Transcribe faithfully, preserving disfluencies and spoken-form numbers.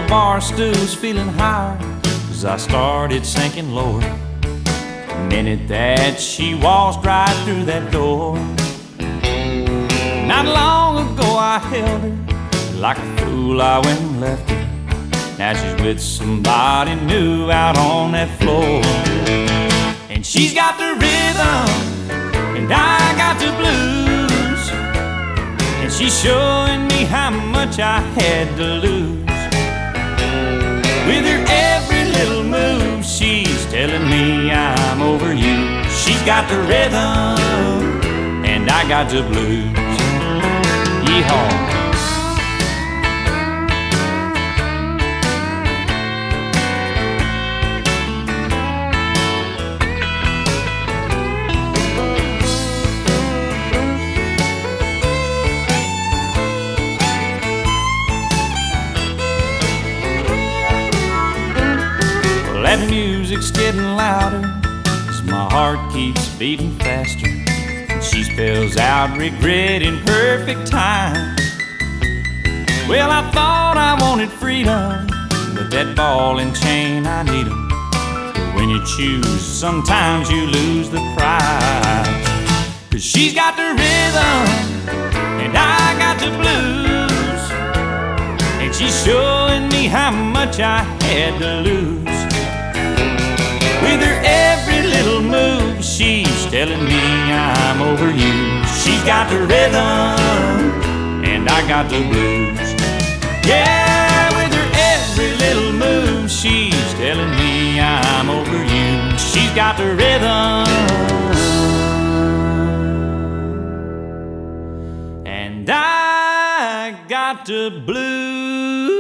bar stools feeling high as I started sinking lower. The minute that she waltzed right through that door. Not long ago I held her, like a fool I went and left her. Now she's with somebody new out on that floor. And she's got the rhythm, and I got the blues. And she's showing me how much I had to lose. With her every little move, she's telling me I'm over you. She's got the rhythm, and I got the blues. Yeehaw. That music's getting louder as my heart keeps beating faster, and she spells out regret in perfect time. Well, I thought I wanted freedom, but that ball and chain, I need 'em. But when you choose, sometimes you lose the prize. 'Cause she's got the rhythm, and I got the blues. And she's showing me how much I had to lose. With her every little move, she's telling me I'm over you. She's got the rhythm, and I got the blues. Yeah, with her every little move, she's telling me I'm over you. She's got the rhythm, and I got the blues.